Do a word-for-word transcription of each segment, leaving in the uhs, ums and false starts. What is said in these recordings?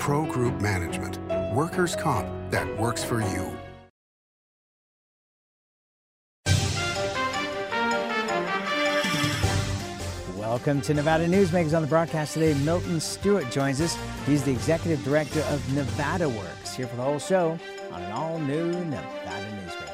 Pro Group Management. Workers' comp that works for you. Welcome to Nevada Newsmakers. On the broadcast today, Milton Stewart joins us. He's the executive director of Nevada Works, here for the whole show on an all-new Nevada Newsmakers.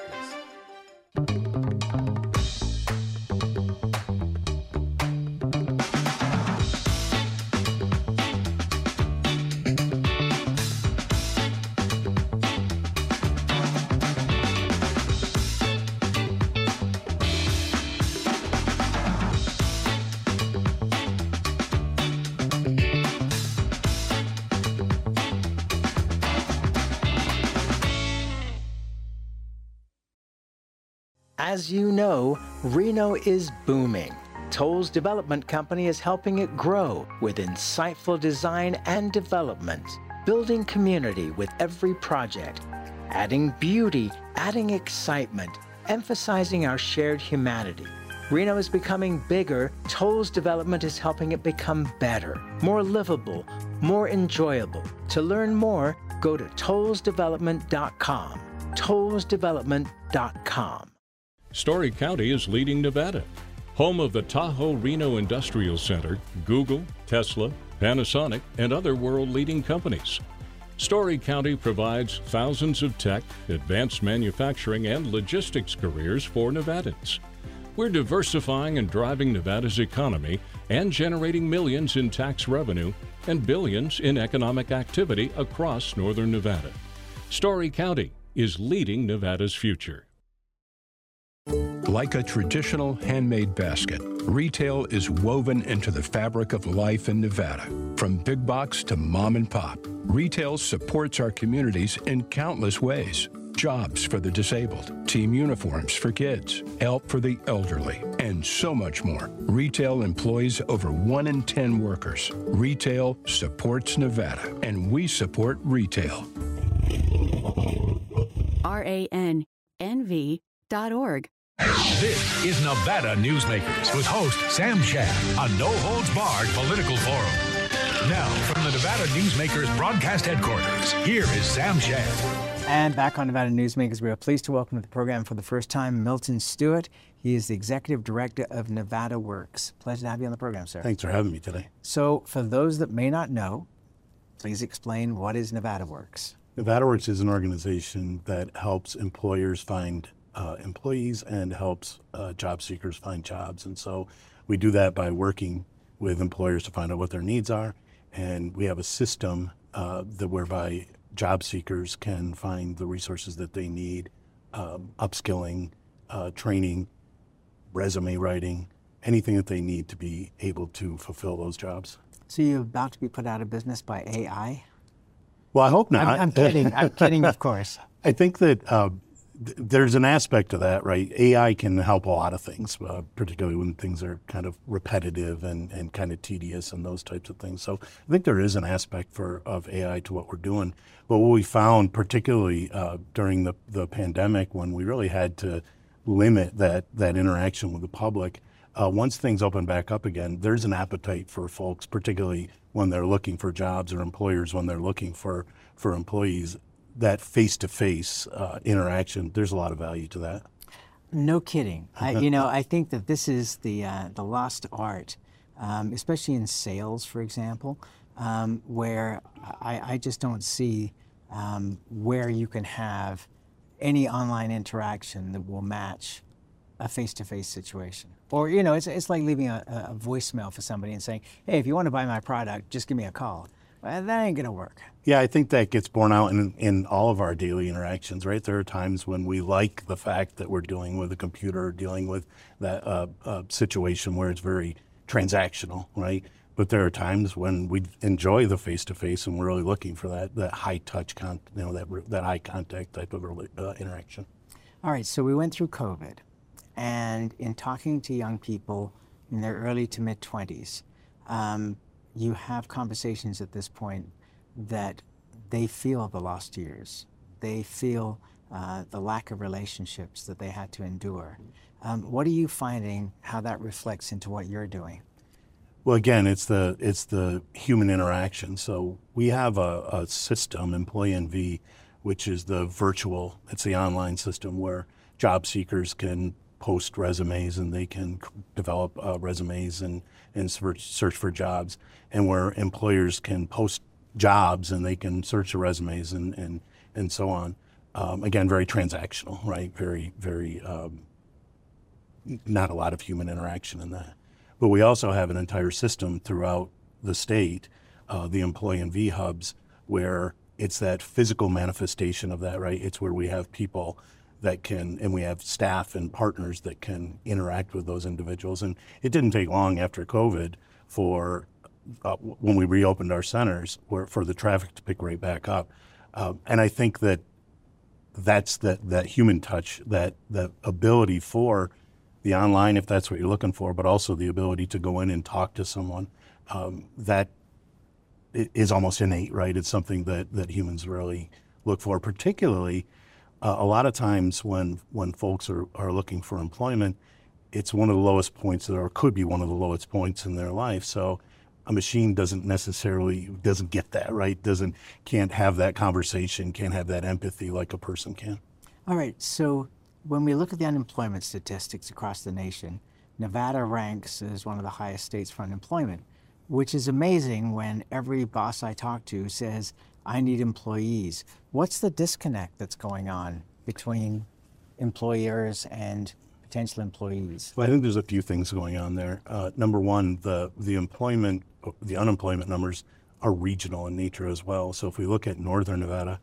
As you know, Reno is booming. Toll's development company is helping it grow with insightful design and development, building community with every project, adding beauty, adding excitement, emphasizing our shared humanity. Reno is becoming bigger. Toll's development is helping it become better, more livable, more enjoyable. To learn more, go to tolls development dot com. tolls development dot com. Story County is leading Nevada. Home of the Tahoe-Reno Industrial Center, Google, Tesla, Panasonic, and other world-leading companies. Story County provides thousands of tech, advanced manufacturing, and logistics careers for Nevadans. We're diversifying and driving Nevada's economy and generating millions in tax revenue and billions in economic activity across northern Nevada. Story County is leading Nevada's future. Like a traditional handmade basket, retail is woven into the fabric of life in Nevada. From big box to mom and pop, retail supports our communities in countless ways. Jobs for the disabled, team uniforms for kids, help for the elderly, and so much more. Retail employs over one in ten workers. Retail supports Nevada, and we support retail. R A N N V dot org. This is Nevada Newsmakers with host Sam Shad, a no-holds-barred political forum. Now, from the Nevada Newsmakers broadcast headquarters, here is Sam Shad. And back on Nevada Newsmakers, we are pleased to welcome to the program for the first time Milton Stewart. He is the executive director of Nevada Works. Pleasure to have you on the program, sir. Thanks for having me today. So, for those that may not know, please explain, what is Nevada Works? Nevada Works is an organization that helps employers find uh, employees and helps uh, job seekers find jobs. And so we do that by working with employers to find out what their needs are. And we have a system uh, that whereby job seekers can find the resources that they need, um, upskilling, uh, training, resume writing, anything that they need to be able to fulfill those jobs. So you're about to be put out of business by A I? Well, I hope not. I'm, I'm kidding. I'm kidding, of course. I think that uh, th- there's an aspect to that, right? A I can help a lot of things, uh, particularly when things are kind of repetitive and, and kind of tedious and those types of things. So I think there is an aspect for of A I to what we're doing. But what we found, particularly uh, during the, the pandemic, when we really had to limit that, that interaction with the public, uh, once things open back up again, there's an appetite for folks, particularly when they're looking for jobs, or employers when they're looking for, for employees, that face-to-face uh, interaction, there's a lot of value to that. No kidding. I, you know, I think that this is the, uh, the lost art, um, especially in sales, for example, um, where I, I just don't see um, where you can have any online interaction that will match a face-to-face situation. Or, you know, it's, it's like leaving a, a voicemail for somebody and saying, hey, if you want to buy my product, just give me a call. Well, that ain't going to work. Yeah, I think that gets borne out in, in all of our daily interactions, right? There are times when we like the fact that we're dealing with a computer, dealing with that uh, uh, situation where it's very transactional, right? But there are times when we enjoy the face-to-face and we're really looking for that, that high-touch, con- you know, that, that eye contact type of uh, interaction. All right, so we went through COVID. And in talking to young people in their early to mid twenties, um, you have conversations at this point that they feel the lost years. They feel uh, the lack of relationships that they had to endure. Um, what are you finding, how that reflects into what you're doing? Well, again, it's the it's the human interaction. So we have a, a system, Employee N V, which is the virtual. It's the online system where job seekers can post resumes and they can develop uh, resumes and and search for jobs, and where employers can post jobs and they can search the resumes and and and so on. Um, again, very transactional, right? Very very um, not a lot of human interaction in that. But we also have an entire system throughout the state, uh, the Employee N V hubs, where it's that physical manifestation of that, right? It's where we have people that can, and we have staff and partners that can interact with those individuals. And it didn't take long after COVID for, uh, when we reopened our centers, where, for the traffic to pick right back up. Um, and I think that that's that, that human touch, that, that ability for the online, if that's what you're looking for, but also the ability to go in and talk to someone, um, that is almost innate, right? It's something that, that humans really look for, particularly uh, a lot of times when, when folks are, are looking for employment, it's one of the lowest points, or could be one of the lowest points in their life. So a machine doesn't necessarily, doesn't get that, right? Doesn't, can't have that conversation, can't have that empathy like a person can. All right, so when we look at the unemployment statistics across the nation, Nevada ranks as one of the highest states for unemployment, which is amazing when every boss I talk to says, I need employees. What's the disconnect that's going on between employers and potential employees? Well, I think there's a few things going on there. Uh, number one, the, the employment, the unemployment numbers are regional in nature as well. So if we look at Northern Nevada,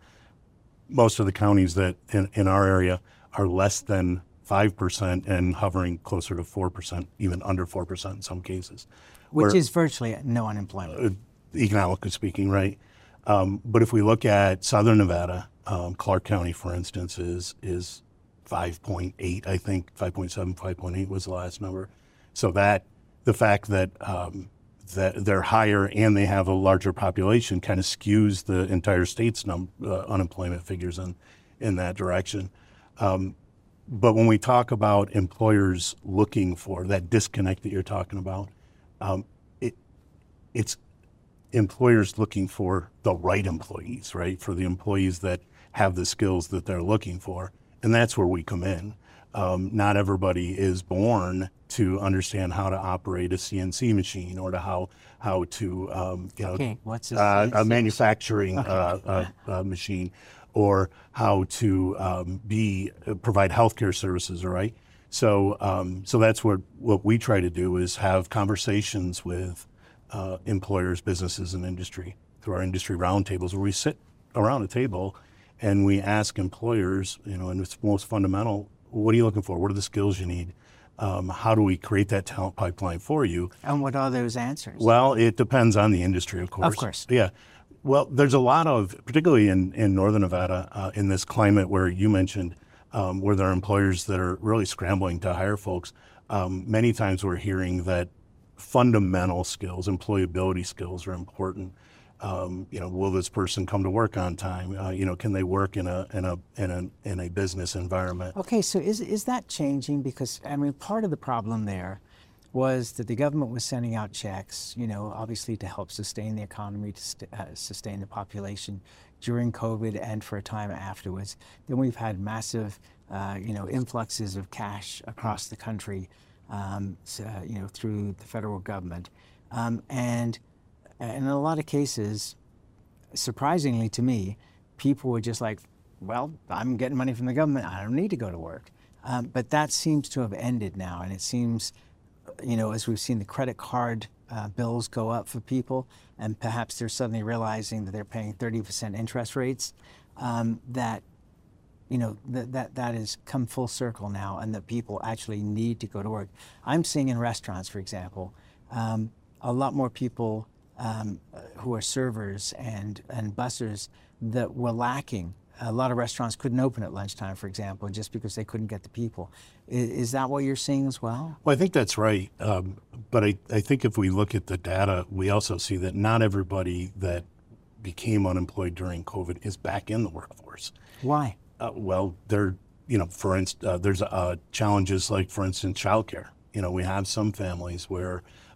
most of the counties that in, in our area are less than five percent and hovering closer to four percent, even under four percent in some cases. Which Where, is virtually no unemployment. Uh, economically speaking, right? Um, but if we look at Southern Nevada, um, Clark County, for instance, is is five point eight, I think, five point seven, five point eight was the last number. So that, the fact that um, that they're higher and they have a larger population kind of skews the entire state's num- uh, unemployment figures in, in that direction. Um, but when we talk about employers looking for that disconnect that you're talking about, um, it it's employers looking for the right employees, right? For the employees that have the skills that they're looking for. And that's where we come in. Um, not everybody is born to understand how to operate a C N C machine or to how how to um, you know okay, what's a, uh, a manufacturing okay. uh, uh, uh, machine, or how to um, be uh, provide healthcare services. All right, so um, so that's what what we try to do is have conversations with uh, employers, businesses, and industry through our industry roundtables, where we sit around a table and we ask employers, you know, and it's most fundamental. What are you looking for? What are the skills you need? Um, how do we create that talent pipeline for you? And what are those answers? Well, it depends on the industry, of course. Of course. Yeah. Well, there's a lot of, particularly in, in Northern Nevada, uh, in this climate where you mentioned, um, where there are employers that are really scrambling to hire folks. Um, many times we're hearing that fundamental skills, employability skills are important. Um, you know, will this person come to work on time? Uh, you know, can they work in a in a in a in a business environment? Okay, so is is that changing? Because I mean, part of the problem there was that the government was sending out checks, you know, obviously to help sustain the economy, to st- uh, sustain the population during COVID and for a time afterwards. Then we've had massive, uh, you know, influxes of cash across the country, um, so, uh, you know, through the federal government, um, and. And in a lot of cases, surprisingly to me, people were just like, well, I'm getting money from the government. I don't need to go to work. Um, but that seems to have ended now. And it seems, you know, as we've seen the credit card uh, bills go up for people, and perhaps they're suddenly realizing that they're paying thirty percent interest rates, um, that, you know, that, that that has come full circle now, and that people actually need to go to work. I'm seeing in restaurants, for example, um, a lot more people Um, who are servers and, and bussers that were lacking. A lot of restaurants couldn't open at lunchtime, for example, just because they couldn't get the people. Is, is that what you're seeing as well? Well, I think that's right. Um, but I, I think if we look at the data, we also see that not everybody that became unemployed during COVID is back in the workforce. Why? Uh, well, there, you know, for instance, uh, there's uh, challenges like, for instance, childcare. You know, we have some families where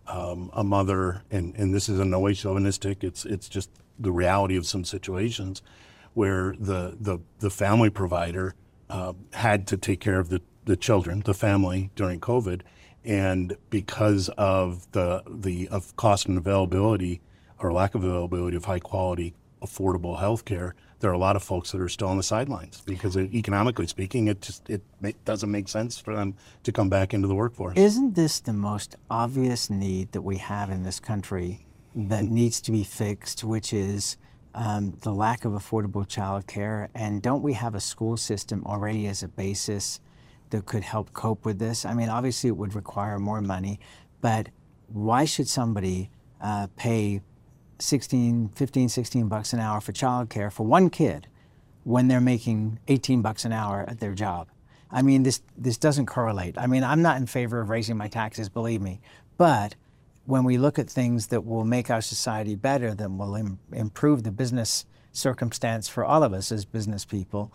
um, a mother, and, and this is in no way chauvinistic, it's it's just the reality of some situations where the the, the family provider uh, had to take care of the, the children, the family during COVID, and because of the the of cost and availability or lack of availability of high quality, affordable health care, there are a lot of folks that are still on the sidelines because it, economically speaking, it just it make, doesn't make sense for them to come back into the workforce. Isn't this the most obvious need that we have in this country that needs to be fixed, which is um, the lack of affordable child care? And don't we have a school system already as a basis that could help cope with this? I mean, obviously it would require more money, but why should somebody uh, pay sixteen, fifteen, sixteen bucks an hour for childcare for one kid when they're making eighteen bucks an hour at their job? I mean, this this doesn't correlate. I mean, I'm not in favor of raising my taxes, believe me, but when we look at things that will make our society better, that will im- improve the business circumstance for all of us as business people,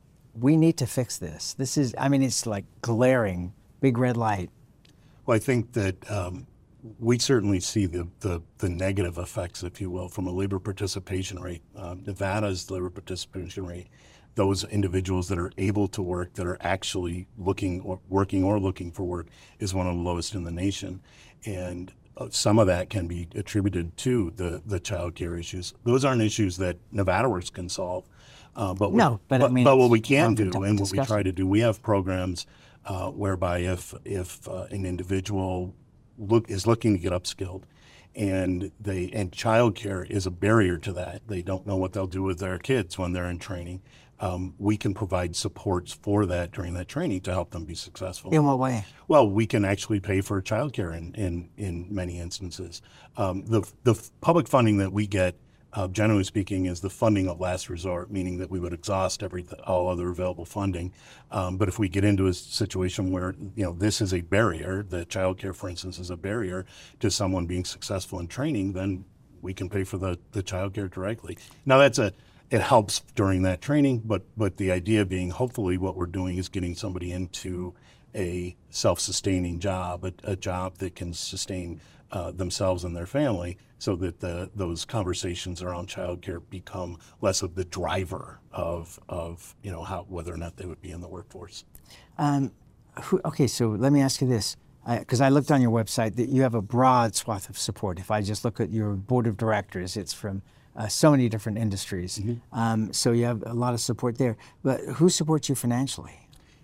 we need to fix this. This is, I mean, it's like glaring, big red light. Well, I think that um, we certainly see the, the, the negative effects, if you will, from a labor participation rate. Um, Nevada's labor participation rate, those individuals that are able to work, that are actually looking or working or looking for work, is one of the lowest in the nation. And uh, some of that can be attributed to the, the child care issues. Those aren't issues that Nevada Works can solve. Uh, but no, but, but, I mean, but what we can do and what discussion. we try to do, we have programs uh, whereby if, if uh, an individual look is looking to get upskilled, and they and childcare is a barrier to that. They don't know what they'll do with their kids when they're in training. Um, we can provide supports for that during that training to help them be successful. In what way? Well, we can actually pay for childcare in in in many instances. Um, the the public funding that we get, Uh, generally speaking, is the funding of last resort, meaning that we would exhaust every all other available funding. Um, but if we get into a situation where, you know, this is a barrier, the child care, for instance, is a barrier to someone being successful in training, then we can pay for the, the child care directly. Now, that's a it helps during that training, but but the idea being, hopefully, what we're doing is getting somebody into a self-sustaining job, a, a job that can sustain uh, themselves and their family, so that the, those conversations around childcare become less of the driver of, of you know, how, whether or not they would be in the workforce. Um, who, okay, so let me ask you this, because I, I looked on your website that you have a broad swath of support. If I just look at your board of directors, it's from uh, so many different industries. Mm-hmm. Um, so you have a lot of support there. But who supports you financially?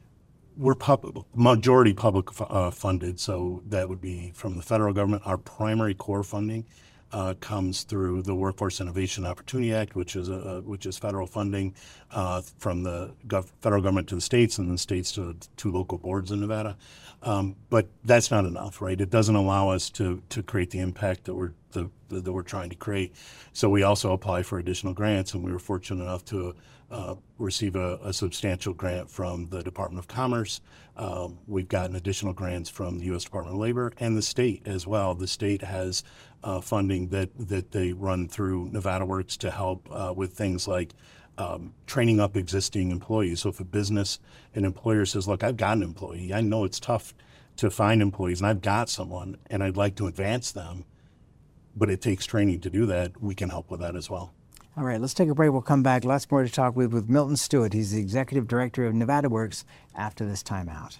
We're pub- majority public uh, funded, so that would be from the federal government. Our primary core funding uh, comes through the Workforce Innovation Opportunity Act, which is a, which is federal funding uh, from the gov- federal government to the states, and then states to two local boards in Nevada. Um, but that's not enough, right? It doesn't allow us to to create the impact that we're the, the, that we're trying to create. So we also apply for additional grants, and we were fortunate enough to Uh, receive a, a substantial grant from the Department of Commerce. Um, we've gotten additional grants from the U S Department of Labor and the state as well. The state has uh, funding that, that they run through Nevada Works to help uh, with things like um, training up existing employees. So if a business, an employer says, look, I've got an employee, I know it's tough to find employees, and I've got someone, and I'd like to advance them, but it takes training to do that, we can help with that as well. All right, let's take a break. We'll come back. Lots more to talk with with Milton Stewart. He's the Executive Director of Nevada Works after this timeout.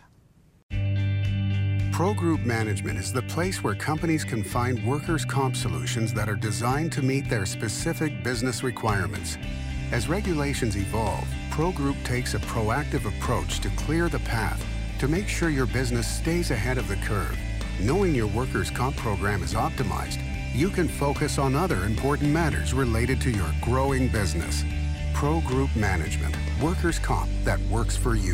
Pro Group Management is the place where companies can find workers' comp solutions that are designed to meet their specific business requirements. As regulations evolve, Pro Group takes a proactive approach to clear the path to make sure your business stays ahead of the curve. Knowing your workers' comp program is optimized, you can focus on other important matters related to your growing business. Pro Group Management, workers' comp that works for you.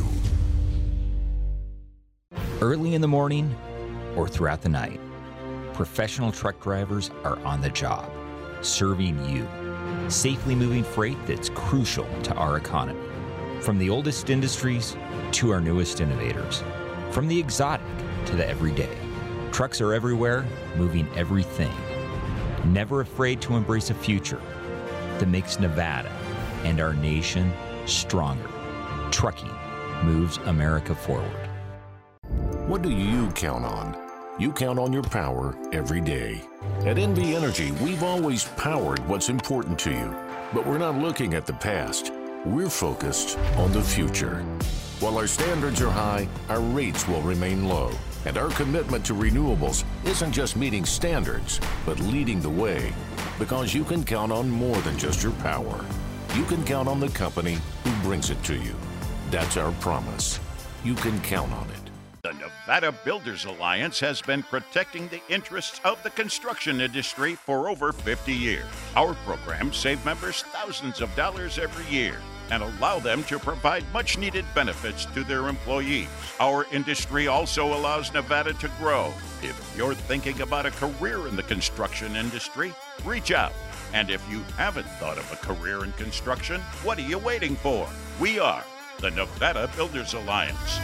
Early in the morning or throughout the night, professional truck drivers are on the job, serving you, safely moving freight that's crucial to our economy. From the oldest industries to our newest innovators, from the exotic to the everyday, trucks are everywhere, moving everything. Never afraid to embrace a future that makes Nevada and our nation stronger. Trucking moves America forward. What do you count on? You count on your power every day. At N V Energy, we've always powered what's important to you, but we're not looking at the past. We're focused on the future. While our standards are high, our rates will remain low. And our commitment to renewables isn't just meeting standards, but leading the way. Because you can count on more than just your power. You can count on the company who brings it to you. That's our promise. You can count on it. The Nevada Builders Alliance has been protecting the interests of the construction industry for over fifty years. Our programs save members thousands of dollars every year and allow them to provide much-needed benefits to their employees. Our industry also allows Nevada to grow. If you're thinking about a career in the construction industry, reach out. And if you haven't thought of a career in construction, what are you waiting for? We are the Nevada Builders Alliance.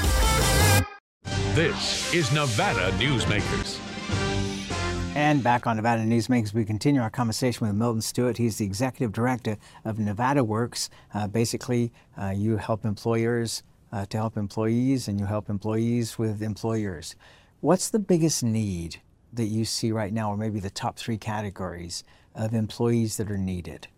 This is Nevada Newsmakers. And back on Nevada Newsmakers, we continue our conversation with Milton Stewart. He's the executive director of Nevada Works. Uh, basically, uh, you help employers uh, to help employees, and you help employees with employers. What's the biggest need that you see right now, or maybe the top three categories of employees that are needed?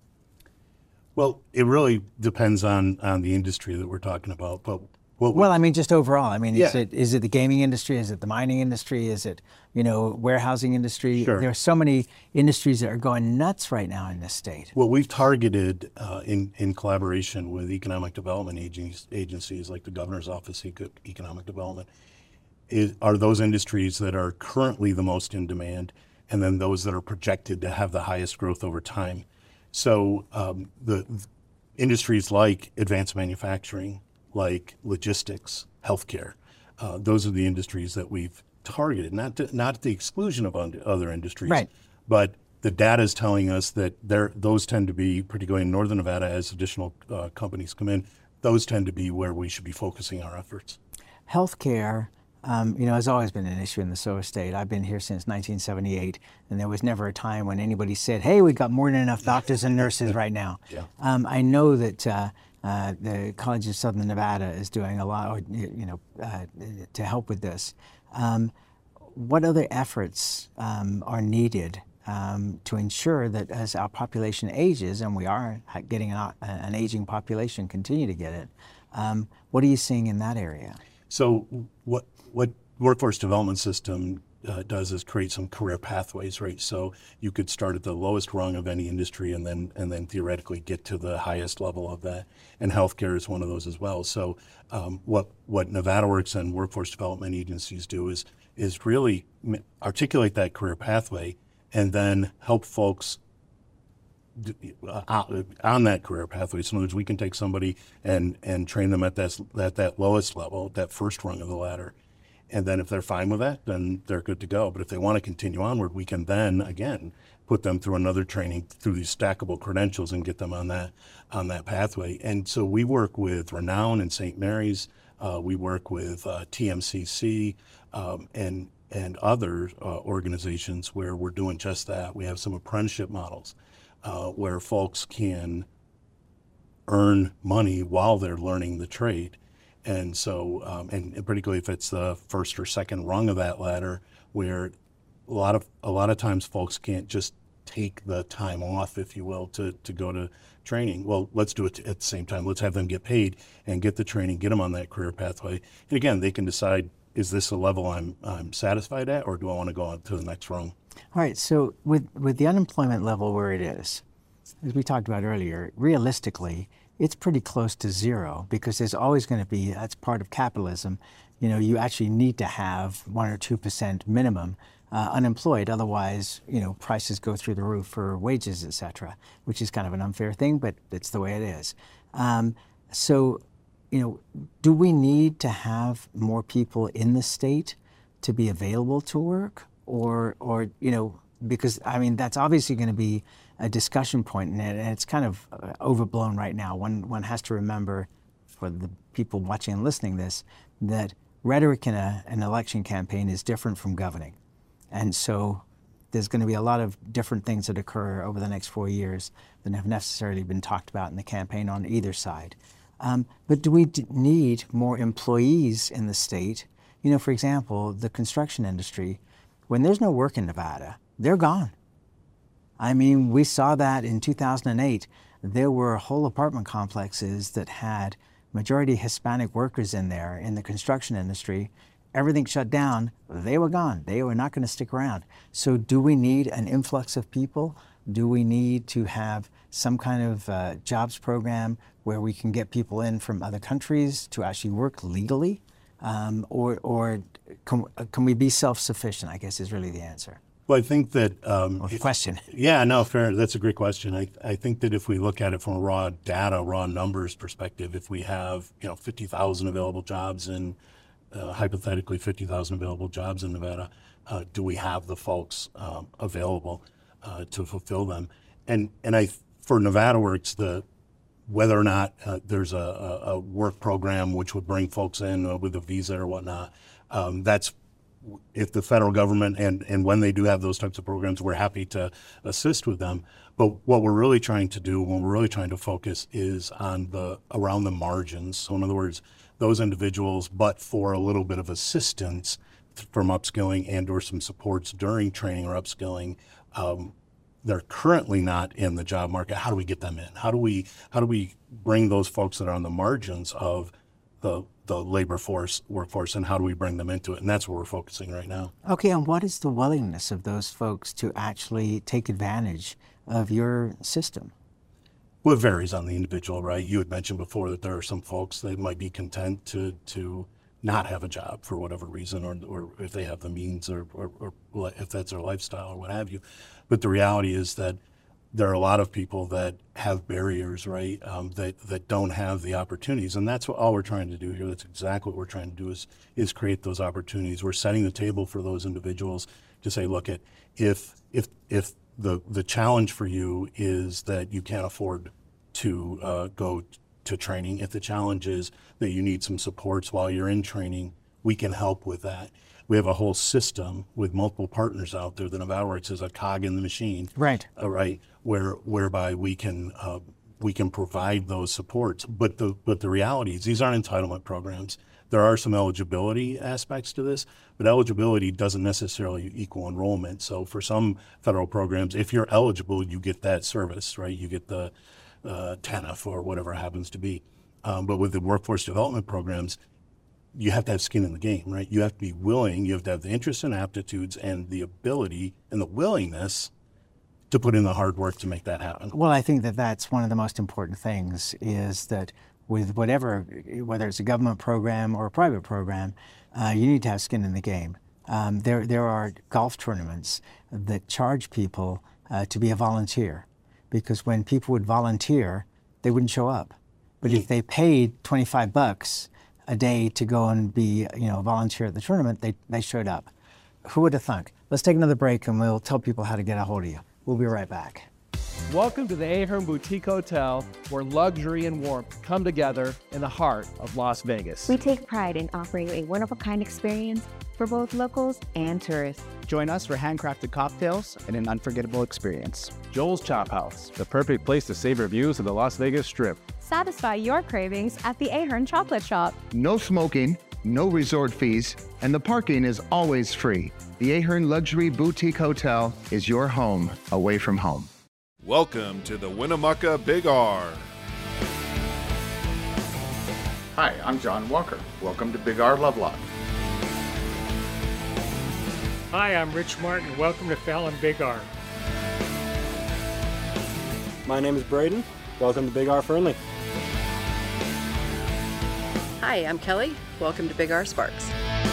Well, it really depends on, on the industry that we're talking about. But what we, well, I mean, just overall. I mean, yeah. is it is it the gaming industry? Is it the mining industry? Is it, you know, warehousing industry? Sure. There are so many industries that are going nuts right now in this state. What we've targeted uh, in, in collaboration with economic development agencies, agencies like the Governor's Office of Economic Development is, are those industries that are currently the most in demand, and then those that are projected to have the highest growth over time. So um, the, the industries like advanced manufacturing, like logistics, healthcare, uh, those are the industries that we've targeted, not to, not at the exclusion of other industries, right. But the data is telling us that those tend to be, particularly in Northern Nevada, as additional uh, companies come in, those tend to be where we should be focusing our efforts. Healthcare, um, you know, has always been an issue in the Silver State. I've been here since nineteen seventy-eight, and there was never a time when anybody said, hey, we've got more than enough doctors and nurses right now. Yeah. Um, I know that uh, uh, the College of Southern Nevada is doing a lot, or, you know, uh, to help with this. Um, what other efforts um, are needed um, to ensure that as our population ages, and we are getting an, an aging population, continue to get it, um, what are you seeing in that area? So what what Workforce Development System uh, does is create some career pathways, right? So you could start at the lowest rung of any industry and then and then theoretically get to the highest level of that. And healthcare is one of those as well. So um, what what Nevada Works and workforce development agencies do is is really articulate that career pathway and then help folks on that career pathway. So in other words, we can take somebody and and train them at that at that lowest level, that first rung of the ladder, and then if they're fine with that, then they're good to go. But if they want to continue onward, we can then again put them through another training through these stackable credentials and get them on that on that pathway. And so we work with Renown and Saint Mary's. Uh, we work with uh, T M C C um, and and other uh, organizations where we're doing just that. We have some apprenticeship models. Uh, where folks can earn money while they're learning the trade. And so, um, and, and particularly if it's the first or second rung of that ladder, where a lot of a lot of times folks can't just take the time off, if you will, to, to go to training. Well, let's do it at the same time. Let's have them get paid and get the training, get them on that career pathway. And again, they can decide, is this a level I'm I'm satisfied at, or do I want to go on to the next rung? All right, so with, with the unemployment level where it is, as we talked about earlier, realistically, it's pretty close to zero because there's always going to be, that's part of capitalism, you know, you actually need to have one or two percent minimum uh, unemployed, otherwise, you know, prices go through the roof for wages, et cetera, which is kind of an unfair thing, but it's the way it is. Um, so, you know, do we need to have more people in the state to be available to work? Or, or you know, because, I mean, that's obviously going to be a discussion point, and it's kind of overblown right now. One, one has to remember, for the people watching and listening this, that rhetoric in a, an election campaign is different from governing. And so there's going to be a lot of different things that occur over the next four years that have necessarily been talked about in the campaign on either side. Um, but do we d- need more employees in the state? You know, for example, the construction industry, when there's no work in Nevada, they're gone. I mean, we saw that in two thousand eight. There were whole apartment complexes that had majority Hispanic workers in there in the construction industry. Everything shut down. They were gone. They were not going to stick around. So do we need an influx of people? Do we need to have some kind of uh, jobs program where we can get people in from other countries to actually work legally? Um, or or can, can we be self-sufficient, I guess is really the answer. Well, I think that... Um, well, question. Yeah, no, fair. That's a great question. I, I think that if we look at it from a raw data, raw numbers perspective, if we have, you know, fifty thousand available jobs and uh, hypothetically fifty thousand available jobs in Nevada, uh, do we have the folks um, available uh, to fulfill them? And and I, for Nevada Works, the whether or not uh, there's a, a, a work program which would bring folks in uh, with a visa or whatnot, um, that's if the federal government and, and when they do have those types of programs, we're happy to assist with them. But what we're really trying to do, when we're really trying to focus, is on the around the margins. So in other words, those individuals, but for a little bit of assistance from upskilling and or some supports during training or upskilling, um, they're currently not in the job market. How do we get them in? How do we how do we bring those folks that are on the margins of the the labor force, workforce, and how do we bring them into it? And that's where we're focusing right now. Okay, and what is the willingness of those folks to actually take advantage of your system? Well, it varies on the individual, right? You had mentioned before that there are some folks that might be content to to not have a job for whatever reason, or or if they have the means, or, or, or if that's their lifestyle or what have you. But the reality is that there are a lot of people that have barriers, right, um, that, that don't have the opportunities. And that's what all we're trying to do here. That's exactly what we're trying to do is, is create those opportunities. We're setting the table for those individuals to say, look, at if if if the, the challenge for you is that you can't afford to uh, go to training, if the challenge is that you need some supports while you're in training, we can help with that. We have a whole system with multiple partners out there. The Nevada Works is a cog in the machine, right? Uh, right, where whereby we can uh, we can provide those supports. But the but the reality is these aren't entitlement programs. There are some eligibility aspects to this, but eligibility doesn't necessarily equal enrollment. So for some federal programs, if you're eligible, you get that service, right? You get the uh, T A N F or whatever it happens to be. Um, but with the workforce development programs, you have to have skin in the game, right? You have to be willing, you have to have the interests and aptitudes and the ability and the willingness to put in the hard work to make that happen. Well, I think that that's one of the most important things is that with whatever, whether it's a government program or a private program, uh, you need to have skin in the game. Um, there, there are golf tournaments that charge people uh, to be a volunteer, because when people would volunteer, they wouldn't show up. But if they paid twenty-five bucks a day to go and be, you know, a volunteer at the tournament, they, they showed up. Who would have thunk? Let's take another break and we'll tell people how to get a hold of you. We'll be right back. Welcome to the Ahern Boutique Hotel, where luxury and warmth come together in the heart of Las Vegas. We take pride in offering a one-of-a-kind experience for both locals and tourists. Join us for handcrafted cocktails and an unforgettable experience. Joel's Chop House, the perfect place to savor views of the Las Vegas Strip. Satisfy your cravings at the Ahern Chocolate Shop. No smoking, no resort fees, and the parking is always free. The Ahern Luxury Boutique Hotel is your home away from home. Welcome to the Winnemucca Big R. Hi, I'm John Walker. Welcome to Big R Lovelock. Hi, I'm Rich Martin. Welcome to Fallon Big R. My name is Braden. Welcome to Big R Fernley. Hi, I'm Kelly. Welcome to Big R Sparks.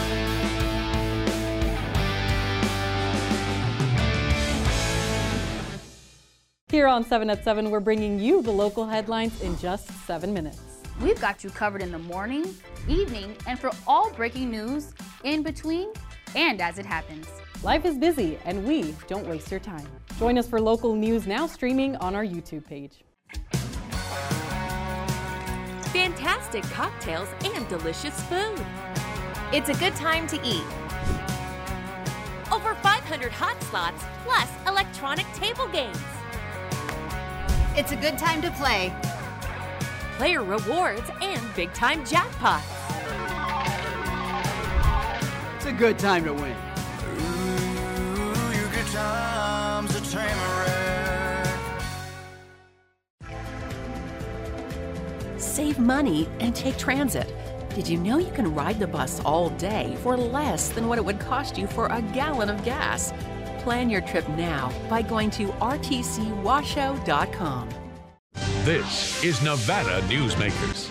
Here on seven at seven, we're bringing you the local headlines in just seven minutes. We've got you covered in the morning, evening, and for all breaking news in between and as it happens. Life is busy, and we don't waste your time. Join us for local news now streaming on our YouTube page. Fantastic cocktails and delicious food. It's a good time to eat. Over five hundred hot slots, plus electronic table games. It's a good time to play. Player rewards and big-time jackpots. It's a good time to win. Ooh, your good times at Tamarack. Save money and take transit. Did you know you can ride the bus all day for less than what it would cost you for a gallon of gas? Plan your trip now by going to r t c washoe dot com. This is Nevada Newsmakers.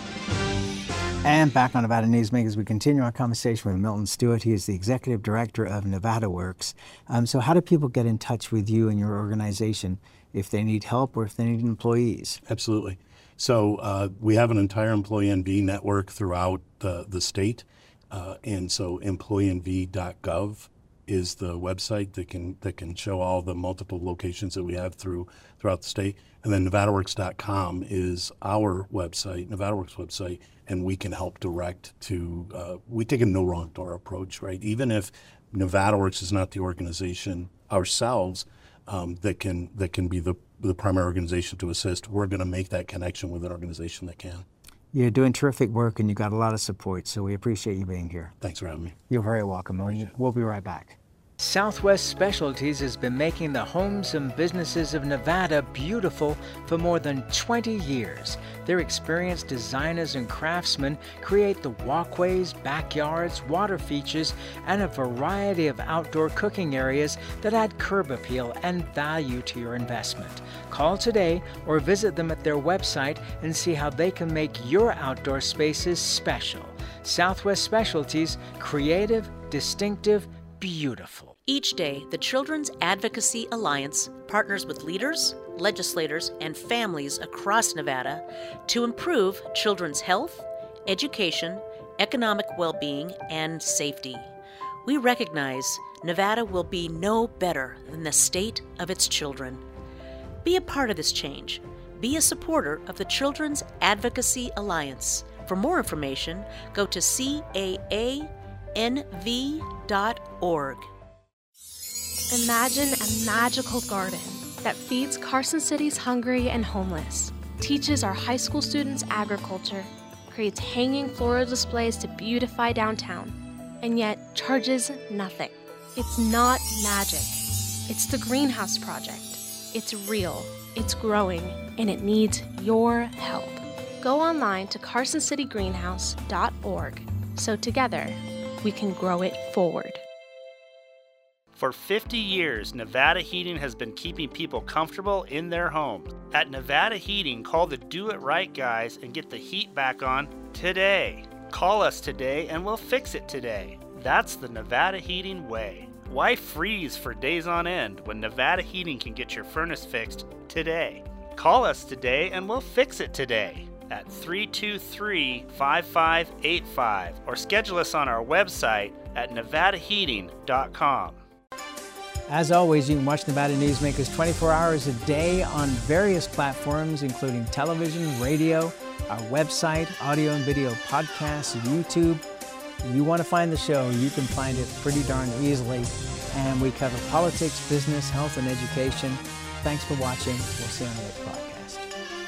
And back on Nevada Newsmakers, we continue our conversation with Milton Stewart. He is the Executive Director of Nevada Works. Um, so how do people get in touch with you and your organization if they need help or if they need employees? Absolutely. So uh, we have an entire employee N V network throughout the, the state. Uh, and so employee n v dot gov is the website that can that can show all the multiple locations that we have through throughout the state. And then nevada works dot com is our website, Nevada Works website, and we can help direct to, uh, we take a no wrong door approach, right? Even if Nevada Works is not the organization ourselves um, that can that can be the, the primary organization to assist, we're going to make that connection with an organization that can. You're doing terrific work and you got a lot of support, so we appreciate you being here. Thanks for having me. You're very welcome. We'll be right back. Southwest Specialties has been making the homes and businesses of Nevada beautiful for more than twenty years. Their experienced designers and craftsmen create the walkways, backyards, water features, and a variety of outdoor cooking areas that add curb appeal and value to your investment. Call today or visit them at their website and see how they can make your outdoor spaces special. Southwest Specialties, creative, distinctive, beautiful. Each day, the Children's Advocacy Alliance partners with leaders, legislators, and families across Nevada to improve children's health, education, economic well-being, and safety. We recognize Nevada will be no better than the state of its children. Be a part of this change. Be a supporter of the Children's Advocacy Alliance. For more information, go to C A A N V dot org. Imagine a magical garden that feeds Carson City's hungry and homeless, teaches our high school students agriculture, creates hanging floral displays to beautify downtown, and yet charges nothing. It's not magic. It's the Greenhouse Project. It's real, it's growing, and it needs your help. Go online to carson city greenhouse dot org so together we can grow it forward. For fifty years, Nevada Heating has been keeping people comfortable in their homes. At Nevada Heating, call the Do It Right guys and get the heat back on today. Call us today and we'll fix it today. That's the Nevada Heating way. Why freeze for days on end when Nevada Heating can get your furnace fixed today? Call us today and we'll fix it today at three two three, five five eight five or schedule us on our website at nevada heating dot com. As always, you can watch Nevada Newsmakers twenty-four hours a day on various platforms, including television, radio, our website, audio and video podcasts, YouTube. If you want to find the show, you can find it pretty darn easily. And we cover politics, business, health, and education. Thanks for watching. We'll see you on the next podcast.